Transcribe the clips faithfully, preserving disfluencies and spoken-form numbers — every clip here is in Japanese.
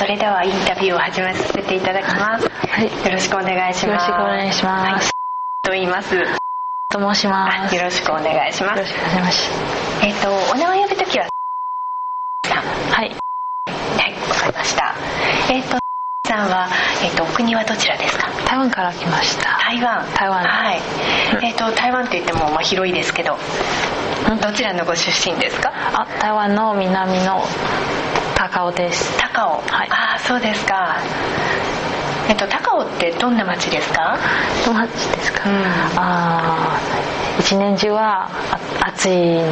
それではインタビューを始めさせていただきます。はい、よろしくお願いします。 よろしくお願いします。はい、 と言います。 と申します。 よろしくお願いします。 よろしくお願いします。 えっとお名前呼ぶときはさん。 はい。 はい、わかりました。えっとさんはえっとお国はどちらですか？ 台湾から来ました。 台湾。 台湾。 はい。えっと台湾といってもまあ広いですけど、どちらのご出身ですか？ あ、台湾の南の高雄です。 高尾。はい。ああ、そうですか。えっと高尾ってどんな町ですか？ どんな町ですか？うん、ああ、一年中はあ暑いの。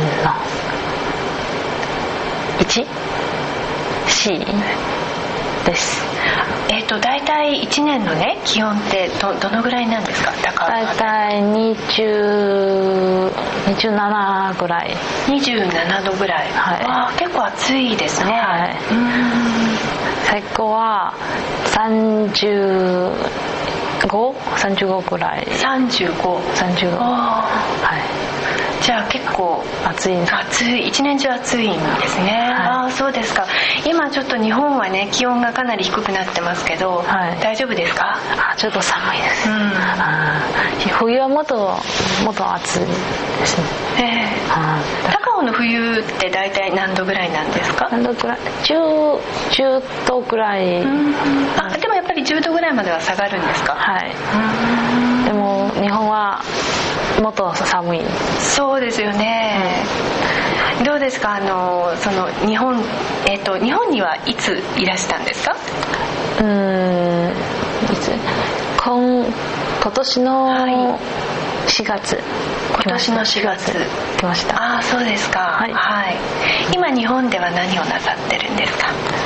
一市です。 えっとだいたいいちねんのね気温って ど, どのぐらいなんですか？高尾だいたいにじゅう、にじゅうななぐらい。 にじゅうななどぐらい。はい。わあ、結構暑いですね。 はい。うん。最高はさんじゅうご、さんじゅうごぐらい。 さんじゅうご。 さんじゅうご。はい。 じゃあ結構暑い。 暑い、一年中暑いんですね。はい、ああ、そうですか。今ちょっと日本はね気温がかなり低くなってますけど、はい、大丈夫ですか？ あ、ちょっと寒いです。うん、あ、冬はもっともっと暑いですね。ええー、高尾の冬って大体何度ぐらいなんですか？ 何度ぐらい？じゅう、じゅうどぐらい。うん、 あ、でもやっぱりじゅうどぐらいまでは下がるんですか？ はい。うん、でも日本はもっと寒い。 そうですよね。うん、どうですか？あのその日本、えっと日本にはいついらしたんですか？ うーん、いつ？今今年のしがつ。 今年のしがつ来ました。 ああ、そうですか。はい。はい。今日本では何をなさってるんですか？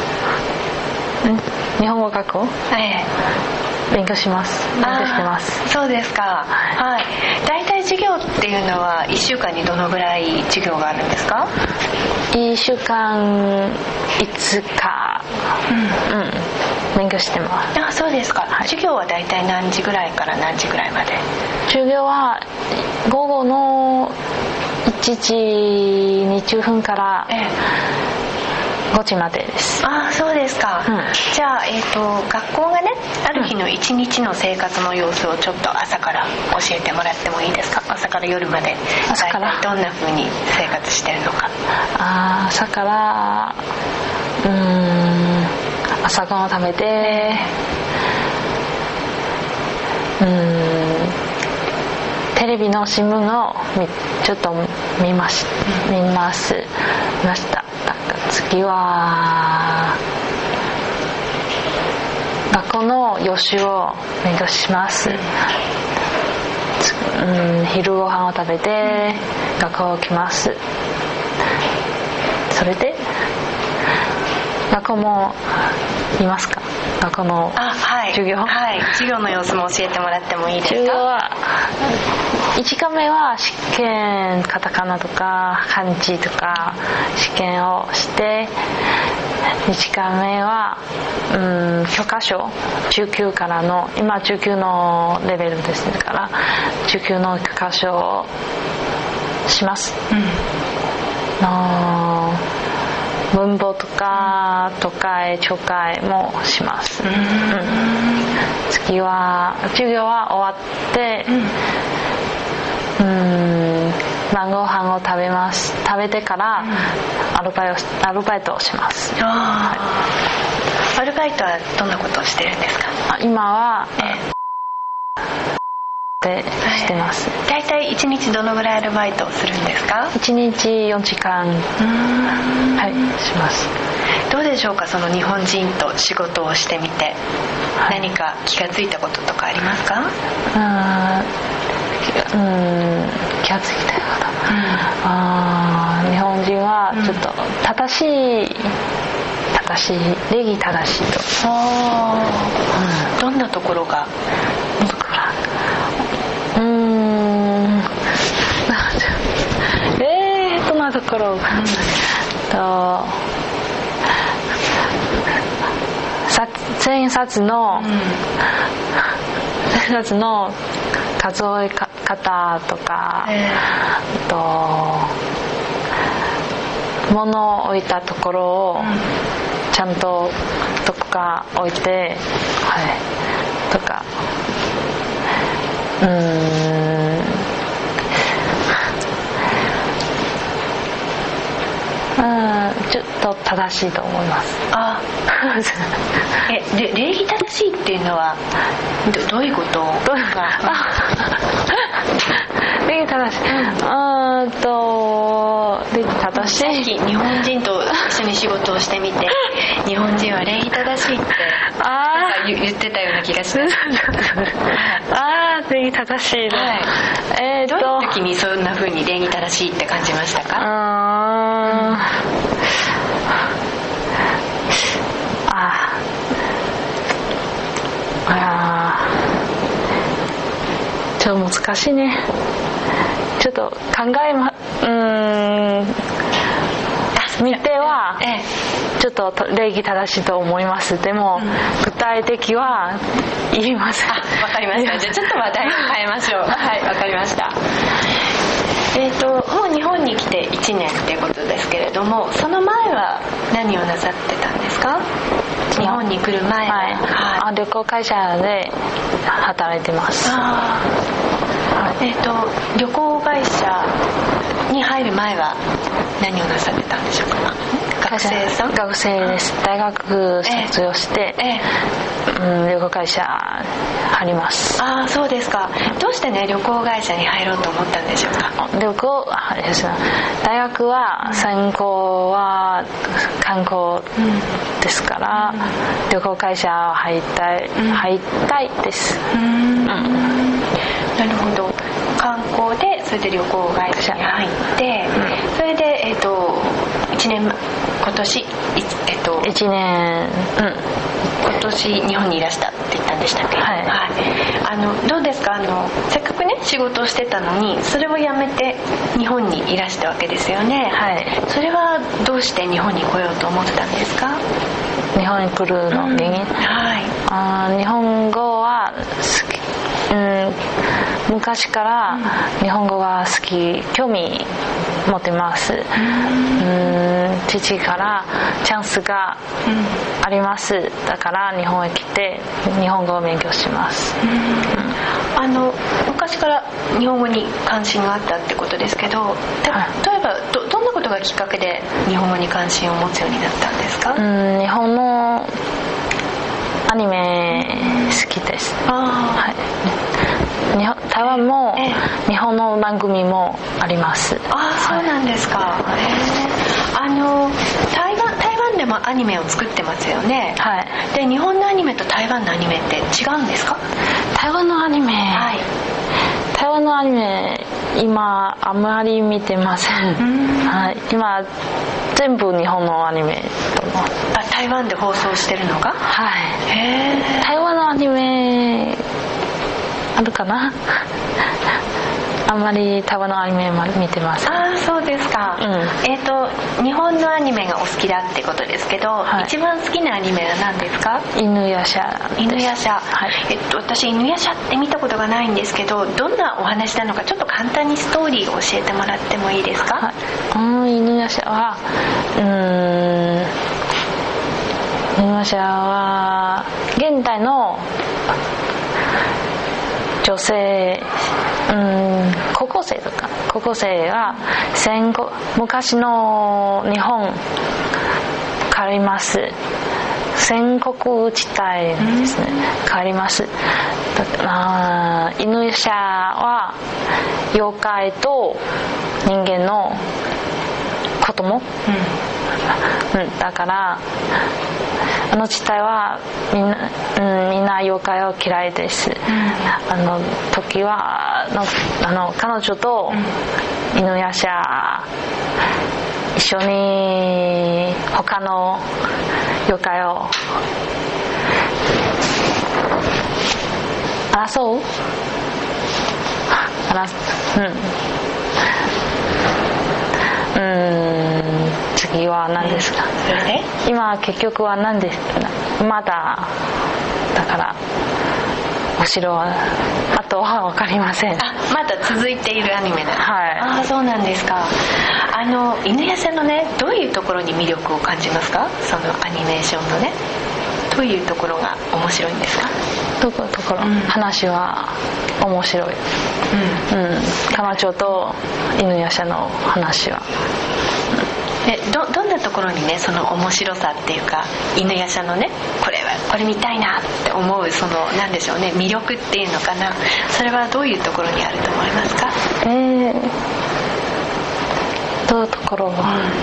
ん？日本語学校？ ええ。 勉強します。勉強してます。 そうですか。はい。だいたい授業っていうのはいっしゅうかんにどのぐらい授業があるんですか？ いっしゅうかんいつか、うん、うん、勉強してます。 あ、そうですか。はい、授業はだいたい何時ぐらいから何時ぐらいまで？ 授業は午後のいちじにじゅっぷんから、ええ、ごじまでです。 ああ、そうですか。うん、じゃあ、えーと、学校がねある日の一日の生活の様子をちょっと朝から教えてもらってもいいですか？朝から夜まで朝からどんな風に生活してるのか。 あ、朝からうーん朝ごはんを食べて、うーんテレビの新聞をちょっと見ます、うん、見ます見ました。次は学校の予習を勉強します。うん、昼ご飯を食べて学校を来ます。それで学校もいますか？学校の授業？ あ、はい、はい、授業の様子も教えてもらってもいいですか？ 授業はいちかんめは試験、カタカナとか漢字とか試験をして、にかんめは、うん、教科書中級からの、今中級のレベルですから中級の教科書をします。うん、の文法とか都会聴解もします。うん、うん、次は授業は終わって、うん、うん晩ご飯を食べます。食べてからアルバイト、アルバイトをします。あ、 はい、アルバイトはどんなことをしてるんですか？ あ、今は、えでしてます。 だいたいいちにちどのぐらいアルバイトをするんですか？ いちにちよじかん、はい、します。 どうでしょうか？その日本人と仕事をしてみて、はい、何か気がついたこととかありますか？ あ、うん、気がついたこと、うん、あ、日本人はちょっと正しい、うん、正しい、礼儀正しいと。あ、うん、 どんなところが？ うーんえーどんなところが、うん、と千円札の、うん、千円札の数え方とか、えー、と物を置いたところをちゃんとどこか置いて、はい、とか、うーん、うん、ちょっと正しいと思います。あえで礼儀正しいっていうのは ど, どういうことが礼儀正しい、うんと礼儀正しい、 さっき日本人と一緒に仕事をしてみて日本人は礼儀正しいってあ言, 言ってたような気がしますああ、礼儀正しい、はい、 えー、どういう時にそんな風に礼儀正しいって感じましたか？ あああちょっと難しいね。ちょっと考えまうーん見てはちょっと礼儀正しいと思います。でも、うん、具体的は言いません。 あ、わかりました。じゃあちょっと話題を変えましょう。はい、わかりました。えーと、もう日本に来ていちねんっていうことですけれども、その前は何をなさってたんですか？日本に来る前は、はいはい、 あ、旅行会社で働いてます。あ、 はい、えーと、旅行会社に入る前は何をなさってたんでしょうか？学生さん？ 学生です。大学卒業して、えーうん、旅行会社入ります。 ああ、そうですか。どうしてね旅行会社に入ろうと思ったんでしょうか？ 旅行あですね、大学は専攻は観光ですから、うん、旅行会社入りたい、うん、入りたいです。うん、うん、 なるほど。観光でそれで旅行会社に入って、うん、それでえっ、ー、といちねん今年えっ、ー、といちねん、うん、 今年日本にいらしたって言ったんでしたっけ？はい、はい、あのどうですか？あのせっかくね仕事をしてたのにそれをやめて日本にいらしたわけですよね。はい。それはどうして日本に来ようと思ったんですか？ 日本に来るのに、うん、はい、あ、日本語は好き、うん、昔から日本語が好き、興味持ってます。うん、父からチャンスがあります。だから日本へ来て日本語を勉強します。うん、 あの昔から日本語に関心があったってことですけど、はい、例えば ど, どんなことがきっかけで日本語に関心を持つようになったんですか？ うん、日本のアニメ好きです。あ、はい、日本台湾も日本の番組もあります。 ああ、そうなんですか。はい、あの台湾台湾でもアニメを作ってますよね。はい。で日本のアニメと台湾のアニメって違うんですか？ 台湾のアニメ、はい、台湾のアニメ今あまり見てません。はい、今全部日本のアニメと思う。 あ、台湾で放送してるのが？ はい。へー。台湾のアニメあるかなあんまり台湾のアニメ見てます。 ああ、そうですか。うん、えっ、ー、と日本のアニメがお好きだってことですけど、はい、一番好きなアニメは何ですか？ 犬夜叉。 犬夜叉、はい、えっと私犬夜叉って見たことがないんですけど、どんなお話なのかちょっと簡単にストーリーを教えてもらってもいいですか？はい、 うん、犬夜叉はうーん犬夜叉は現代の女性、うん、高校生とか高校生が戦後昔の日本変わります。戦国時代ですね、変わります。あ、犬夜叉は妖怪と人間の子供、うんうん、だからあの時代はみんな、うん、みんな妖怪を嫌いです。うん、あの時はのあの彼女と犬夜叉一緒に他の妖怪を争う争う、うん、うーん、次は何ですか？うん、今結局は何ですか？まだだから後ろはあとは分かりません。 あ、まだ続いているアニメだ。はい。ああ、そうなんですか。ああの犬夜叉のね、どういうところに魅力を感じますか？そのアニメーションのね、どういうところが面白いんですか？ どこところ、うん、話は面白い、うんうん、彼女と犬夜叉の話は、 で ど, どんなところにね、その面白さっていうか、犬夜叉のね、これはこれ見たいなって思う、そのなんでしょうね、魅力っていうのかな、それはどういうところにあると思いますか？ えー、どういうところは、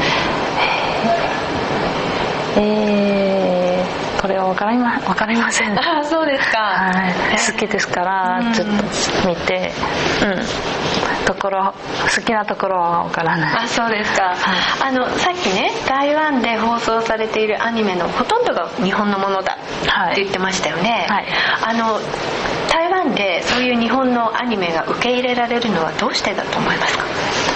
うん、えー、これは分かりま、分かりません。 あ、そうですか、 はい、好きですからちょっと見て、うん、ところ好きなところは分からない。 あ、そうですか、はい、あのさっきね、台湾で放送されているアニメのほとんどが日本のものだって言ってましたよね、はいはい、あの台湾でそういう日本のアニメが受け入れられるのはどうしてだと思いますか？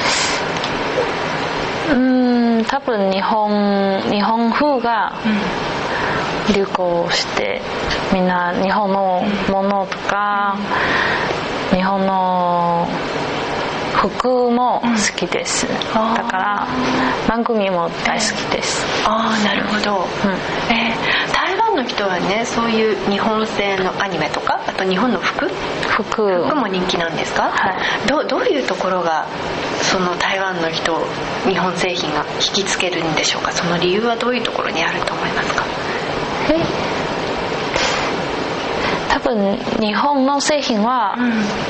うーん、多分日本日本風が流行して、みんな日本のものとか、うん、日本の服も好きです、うん、だから番組も大好きです、 えー、ああ、なるほど、うん、えー、台湾の人はね、そういう日本製のアニメとか、あと日本の服服, 服も人気なんですか？はい、ど, どういうところがその台湾の人、日本製品が引きつけるんでしょうか？その理由はどういうところにあると思いますか？ え多分日本の製品は、うん、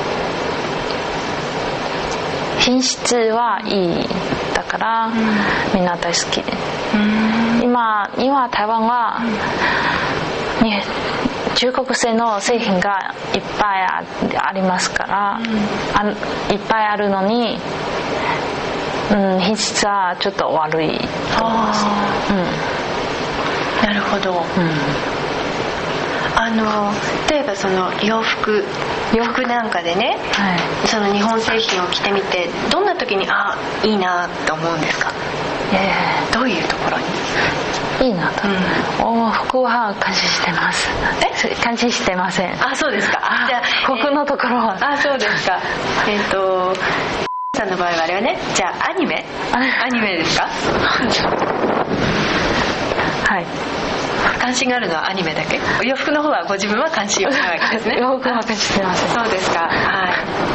品質はいいだから、うん、みんな大好きで、うん、今, 今台湾は、うん、中国製の製品がいっぱい あ, ありますから、うん、あいっぱいあるのに、うん、品質はちょっと悪いと思います、 うん、なるほど、うん、あの例えばその洋服洋服なんかでね、はい、その日本製品を着てみて、どんな時にあいいなと思うんですか？えー、どういうところにいいなと、うん、お服は感心してます。え感心してません。 あ、そうですか。 あ、じゃあ服のところは、 えー、あ、そうですか。えっ、ー、とさんの場合はあれはね、じゃあアニメアニメですか？はい、関心があるのはアニメだけ？洋服の方はご自分は関心がないわけですね。 洋服は関心してません。 そうですか。はい。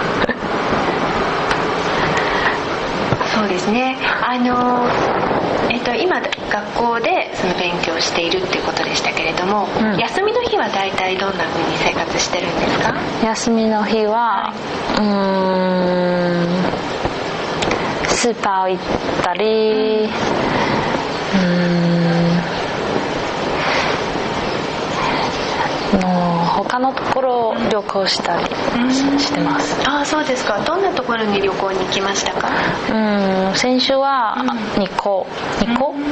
そうですね。あのえっと今学校でその勉強しているっていうことでしたけれども、うん、休みの日はだいたいどんな風に生活してるんですか？ 休みの日は、はい、うーんスーパー行ったり、うん、うーんの他のところを旅行したりしてます、 うん、ああ、そうですか。どんなところに旅行に行きましたか？ うん、先週は日光、うん、日光、うん、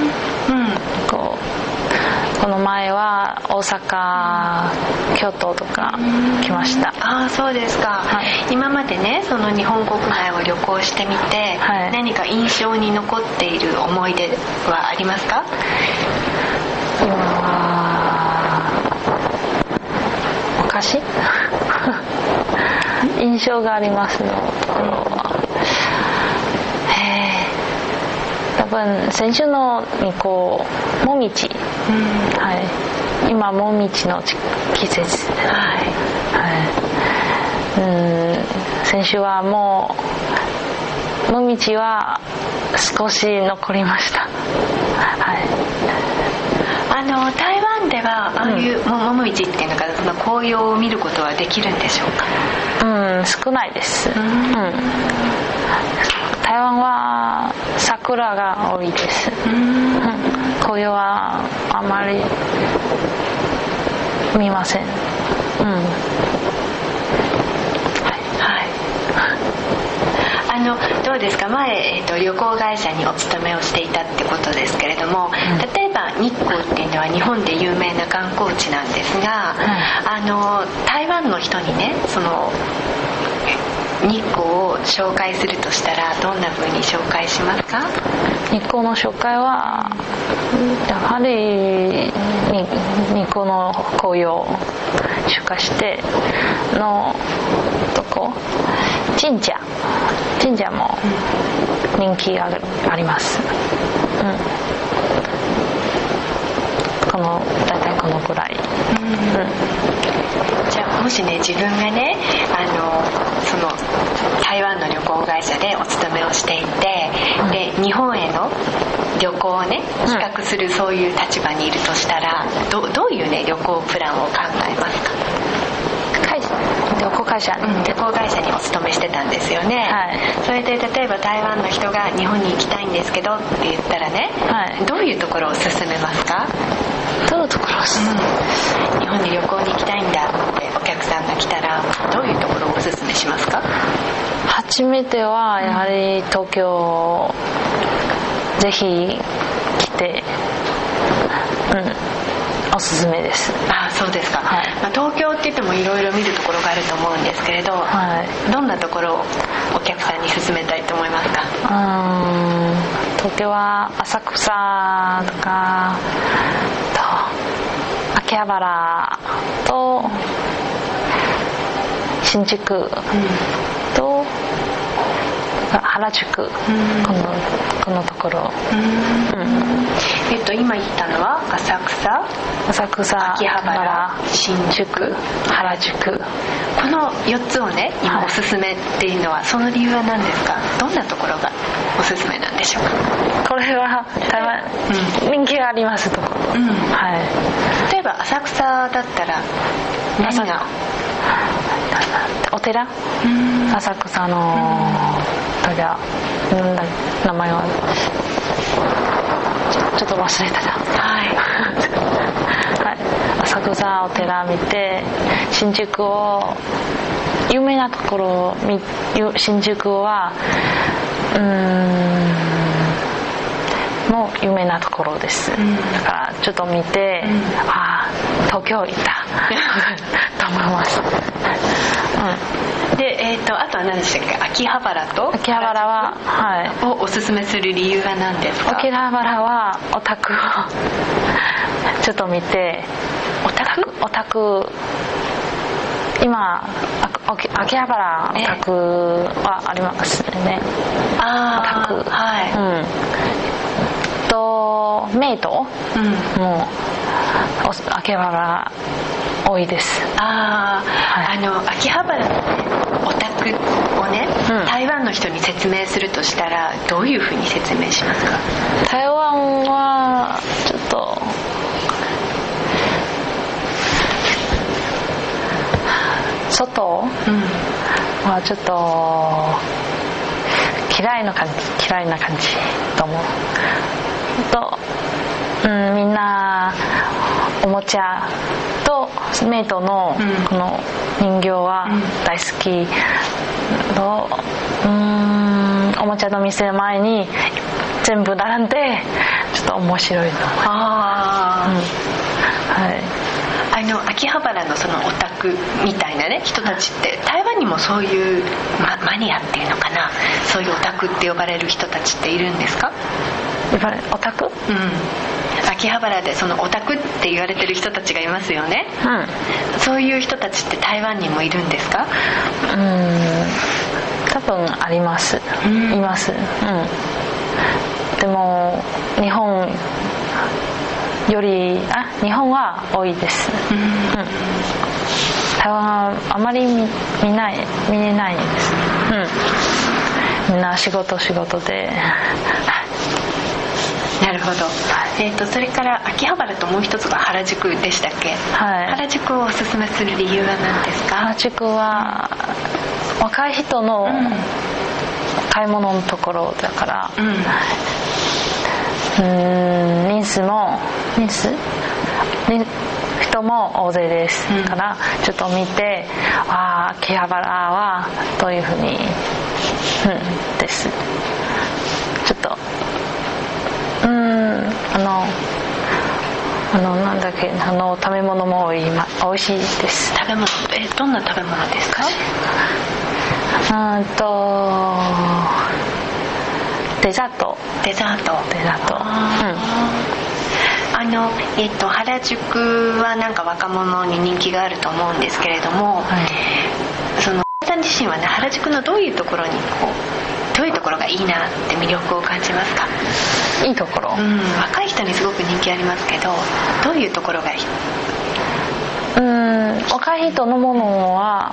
こうこの前は大阪、京都とか来ました。 ああ、そうですか、はい、今までね、その日本国内を旅行してみて、はい、何か印象に残っている思い出はありますか？ 今は昔印象がありますのところは、へー、多分先週のにこうもみじ、うん、はい、今もみじの季節、はいはい、うん、先週はもうもみじは少し残りました、はい。 あの台湾ではああいうももみじっていうのか、その紅葉を見ることはできるんでしょうか？ うん、少ないです、うんうん、台湾は桜が多いです、うん、紅葉はあまり見ません、うん、 はい、はい、あのどうですか、前、えーと、旅行会社にお勤めをしていたってことですけれども、うん、例えば日光っていうのは日本で有名な観光地なんですが、うん、あの台湾の人にね、その日光を紹介するとしたらどんな風に紹介しますか？ 日光の紹介はやはり日光の紅葉を紹介してのとこ神社神社も人気があります、うん、この大体このくらい、うんうん、 じゃあもしね自分がねあのその台湾の旅行会社でお勤めをしていて、うん、で日本への旅行をね比較するそういう立場にいるとしたら、うん、ど, どういうね旅行プランを考えますか？ 旅行会社、 うん、旅行会社にお勤めしてたんですよね、はい、それで例えば台湾の人が日本に行きたいんですけどって言ったらね、はい、どういうところを勧めますか？ どういうところを勧め、 うん、日本に旅行に行きたいんだってお客さんが来たらどういうところをお勧めしますか？ 初めてはやはり東京、うん、ぜひ来て、うん、おすすめです。 あ、そうですか、はい、まあ、東京って言ってもいろいろ見るところがあると思うんですけれど、はい、どんなところをお客さんに勧めたいと思いますか？ うーん、東京は浅草とかと秋葉原と新宿、うん、と原宿、うん、このこのところ、うん、 えっと今言ったのは浅草、 浅草、 秋葉原、新宿、原宿、このよっつをね今おすすめっていうのは、はい、その理由は何ですか？どんなところがおすすめなんでしょうか？ これは台湾、うん、人気がありますと、うん、 はい、例えば浅草だったら何がお寺、浅草の寺、なんだ名前はちょっと忘れたな、はいはい、浅草お寺見て、新宿を有名なところを見、新宿はうーんもう有名なところです、うん、だからちょっと見て、うん、ああ東京行ったと思います、 うん、で、えー、とあとは何でしたっけ？秋葉原と秋葉原は、はい、 をおすすめする理由は何ですか？ 秋葉原はオタクをちょっと見て、 オタクオタク今秋葉原オタクはありますね、 あオタク、 はい、 うん、とメイト、うん、もう秋葉原多いです。 あ、はい、あの秋葉原の、ね、オタクをね、うん、台湾の人に説明するとしたらどういうふうに説明しますか？ 台湾はちょっと外、うん、はちょっと嫌いな感じ嫌いな感じと思うと、うん、みんなおもちゃとメイトのこの人形は大好きと、うん、おもちゃの店前に全部並んでちょっと面白いの。 あ、うん、 はい、 あの秋葉原のそのオタクみたいなね人たちって台湾にもそういう、ま、マニアっていうのかな、そういうオタクって呼ばれる人たちっているんですか？ 呼ばれオタク？うん、 秋葉原でそのオタクって言われてる人たちがいますよね、うん、そういう人たちって台湾にもいるんですか？ うん、多分あります、うん、います、うん、でも日本よりあ日本は多いです、うんうん、台湾はあまり 見, 見ない見れないです、うん、みんな仕事仕事でなるほど、えー、とそれから秋葉原ともう一つが原宿でしたっけ？はい、原宿をおすすめする理由は何ですか？ 原宿は若い人の買い物のところだから、うん、うーん人数も人数人も大勢です、うん、からちょっと見て、ああ秋葉原はどういうふうに、うん、ですちょっとうーんあのあのなんだっけあの食べ物も多い、ま、美味しいです。 食べ物、えどんな食べ物ですか？ うんとデザートデザートデザート、 あ、うん、あの、えっと、原宿はなんか若者に人気があると思うんですけれども、はい、そのん自身はね、原宿のどういうところにこうどういうところがいいなって魅力を感じますか？ いいところ、 うん、若い人にすごく人気ありますけど、どういうところがいい？ うん、若い人のものは、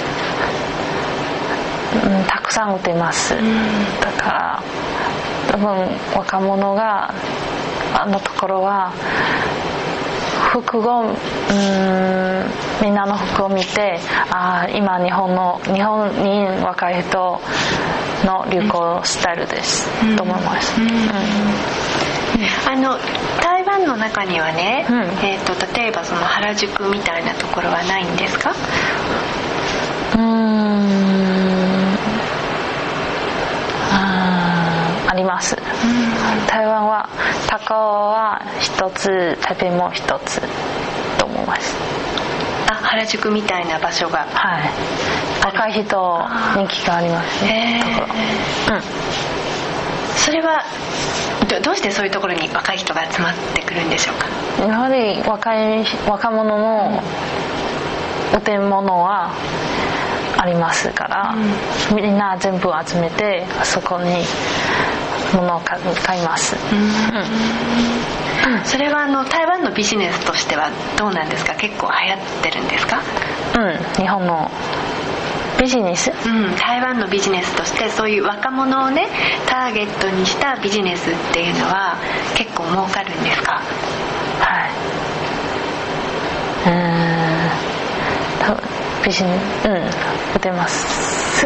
うん、たくさん売ってます、うん、だから多分若者があのところは服を、うん、みんなの服を見て、ああ今日本の日本に若い人の流行スタイルです、うん、と思います、うんうん、 あの台湾の中にはね、 うんえー、と例えばその原宿みたいなところはないんですか？ うーんあります、うん、台湾は高尾は一つ、台北も一つと思います。 あ、原宿みたいな場所が、 はい、若い人人気がありますね、ところ、うん、 それは ど, どうしてそういうところに若い人が集まってくるんでしょうか？ やはり若い若者のお手物はありますから、うん、みんな全部集めてそこに物を買います、 うんうん、それはあの台湾のビジネスとしてはどうなんですか？結構流行ってるんですか？ うん、日本のビジネス、 うん、台湾のビジネスとしてそういう若者をねターゲットにしたビジネスっていうのは結構儲かるんですか？ はい、うーん多分ビジネス、うん、打てます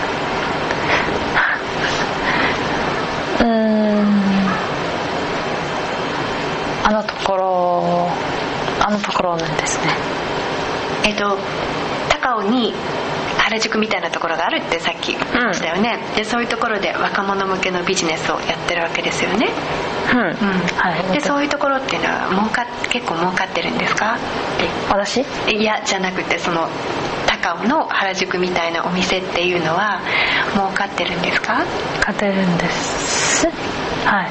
うーんあのところあのところなんですね。 えっと高尾に原宿みたいなところがあるってさっき言いましたよね、うん、でそういうところで若者向けのビジネスをやってるわけですよね。 うん、うん、はい。 でそういうところっていうのは儲か結構儲かってるんですか？ 私？ いやじゃなくてその高尾の原宿みたいなお店っていうのは儲かってるんですか？ 買ってるんです。はい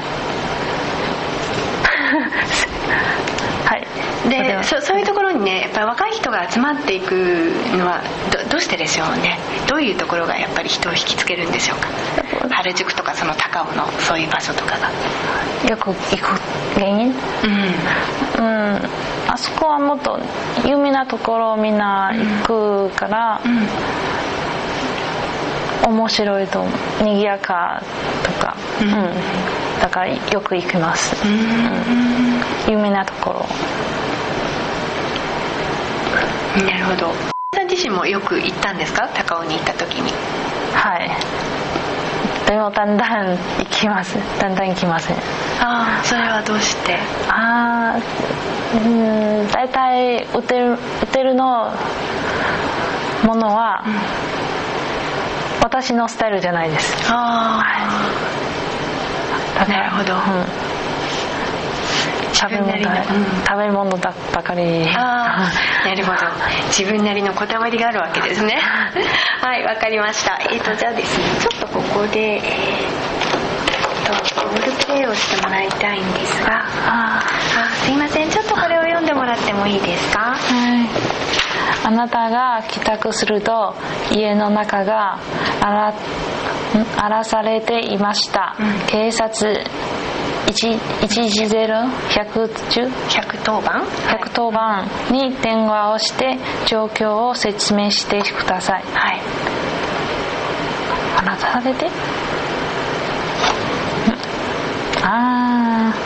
はい。 で そ, そういうところにねやっぱり若い人が集まっていくのは ど, どうしてでしょうね。どういうところがやっぱり人を引きつけるんでしょうか？原宿とかその高尾のそういう場所とかがよく行く原因、うん、うん、あそこはもっと有名なところみんな行くから、うんうん、面白いと賑やかとか、うんうん、だからよく行きます、うんうん、有名なところ。 なるほど。さん自身もよく行ったんですか？高尾に行った時に。 はい。でもだんだん行きますだんだん行きません。 ああ、それはどうして？ ああ、うん、だいたい売ってる売ってるのものは、うん、私のスタイルじゃないです。 ああ、 はい、 なるほど、うん、 食べ物だ、うん、食べ物だばかり。 ああ、なるほど。自分なりのこだわりがあるわけですね。はい、わかりました。えっとじゃあですね、ちょっとここで、えー、とロールプレイをしてもらいたいんですが、ああ、すいません、ちょっとこれを読んでもらってもいいですか？ はい。あなたが帰宅すると家の中が荒らされていました、うん、警察いちいちゼロ ひゃくじゅう ひゃくとおばんひゃくとおばんに電話をして状況を説明してください。 はい。 あなたされて、あ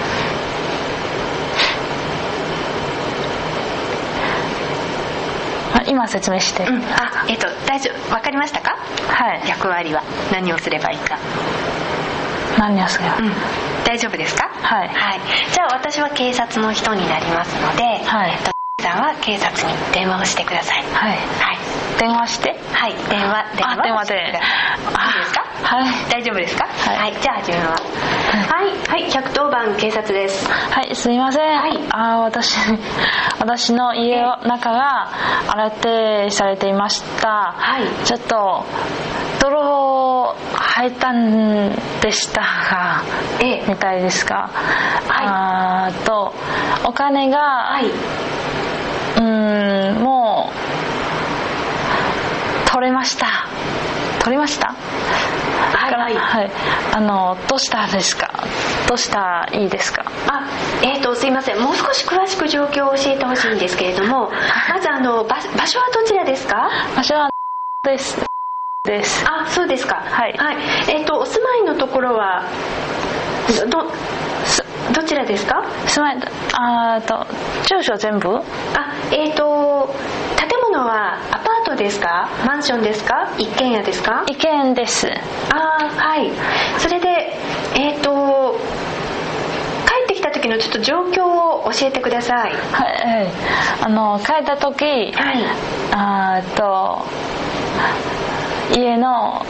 あ、今説明して、うん、 あ、えっと大丈夫、わかりましたか？ はい。 役割は何をすればいいか。 何をすれば、うん、 大丈夫ですか？ はい、 はい。じゃあ私は警察の人になりますので、 はい、 えっとさんは警察に電話をしてください。 はい、はい、電話して、 はい、電話電話電話で、 いいですか？ はい、 大丈夫ですか？ はい、 はい、じゃあ始めます。はい、はい、ひゃくとおばん警察です。 はい、すみません。はい、あ、私私の家の中が荒手されていました。 はい、 ちょっと泥棒入ったんでしたが、 ええ、 みたいですが、 はい、 あとお金が、はい、うーんもう取取れました。取りました。 はいはい、 はい、あのどうしたですか。どうしたらいいですか。 あ、えーとすいません、もう少し詳しく状況を教えてほしいんですけれども、まずあの 場, 場所はどちらですか。 場所はですです。 あ、そうですか。 はい、 はい、えーとお住まいのところはどどちらですか。 住まい、あと住所全部。 あ、えーと建物はアパートですか、マンションですか、一軒家ですか。 一軒です。 あ、はい。それでえーと帰ってきた時のちょっと状況を教えてください。 はい、あの帰った時、はい、あと家の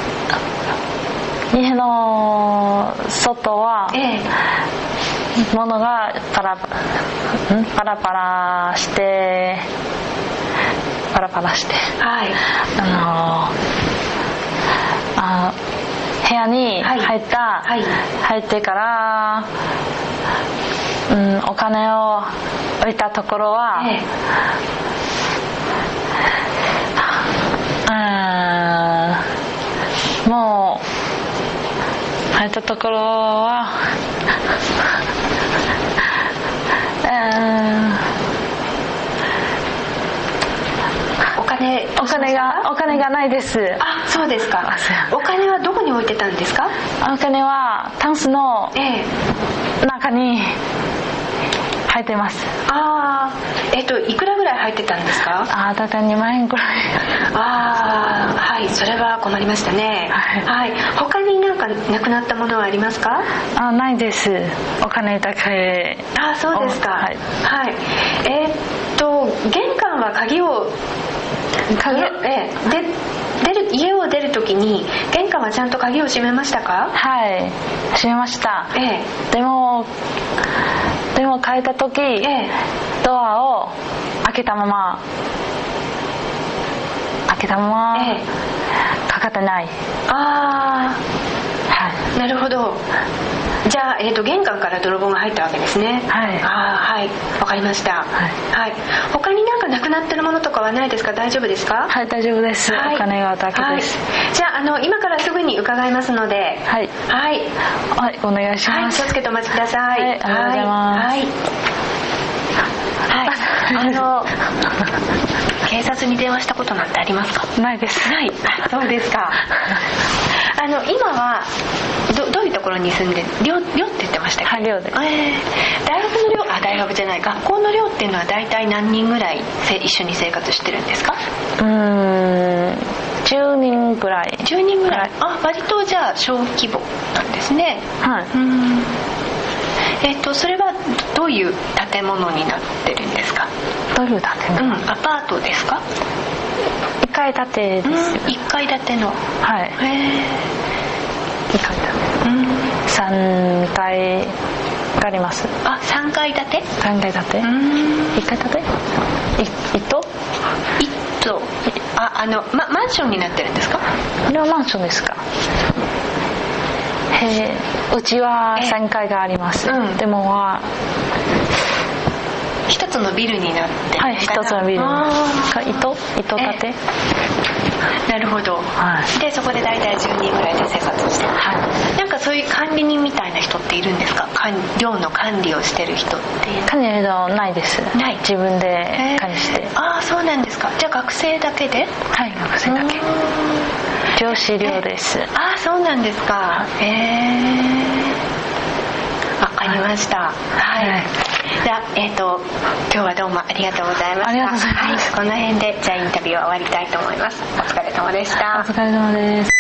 家の外は、ええ、物がパラパラパラしてパラパラして、はい、あのあ部屋に入った、はい、入ってから、うん、お金を置いたところは、ええ、あもう入ったところはお金お金がお金がないです。 あ、そうですか。お金はどこに置いてたんですか。 お金はタンスの中に入ってます。 ああ、えっといくらぐらい入ってたんですか。 あ、だいたいにまんえんくらい。 ああ、はい、それは困りましたね。はい、はい、他になんかなくなったものはありますか。 あ、ないです。お金だけ。 あ、そうですか。はい、はい、えー、っと玄関は鍵を鍵、ええ、で出る家を出るときに玄関はちゃんと鍵を閉めましたか。 はい、閉めました。ええ、でもでも帰った時、ええ、ドアを開けたまま開けたまま、ええ、かかってない。ああ、はい、なるほど。じゃあ、えー、と玄関から泥棒が入ったわけですね。はい、あ、はい、わかりました。はい、はい、他になんかなくなってるものとかはないですか。大丈夫ですか。はい、大丈夫です。はい、お金はだけです。 はい、じゃあ、あの今からすぐに伺いますので、はい、はい、 はい、お願いします。はい、 気をつけてお待ちください。はい、ありがとうございます。はい、はい、あの警察に電話したことなんてありますか。 ないです。 ない。そうですか。あの今は ど, どういうところに住んで寮寮って言ってましたっけ。 はい、寮で、 えー、大学の寮、あ、大学じゃない、学校の寮っていうのは大体何人ぐらい一緒に生活してるんですか。 うーん、じゅうにんぐらい。 じゅうにんぐらい、はい、あ、割とじゃあ小規模なんですね。はい、うん、えー、とそれはどういう建物になってるんですか。 どういう建物、 うん、アパートですか。 いっかい建てです。うん、 いっかい建ての、はい、へえ、 いっかい建て、うん、さんがいがあります。 あ、さんがい建て。 さんがい建て、うん、いっかい建て、い一棟一棟、あ、あの、ま、マンションになってるんですか。これはマンションですか。へえ、うちはさんがいがあります。うん、でもは一つのビルになってる。 はい、一つのビルに糸糸建て。 なるほど、はい、でそこで大体じゅうにんぐらいで生活してる、はい、なんかそういう管理人みたいな人っているんですか。寮の管理をしてる人っていう。 管理のないです。ない、自分で管理して。 ああ、そうなんですか。じゃあ学生だけで。 はい、学生だけ。上司寮です。 ああ、そうなんですか。へえ、わかりました。はい、はい、じゃあ、えーと、今日はどうもありがとうございました。 ありがとうございます。 はい、この辺でじゃあインタビューは終わりたいと思います。お疲れ様でした。 お疲れ様です。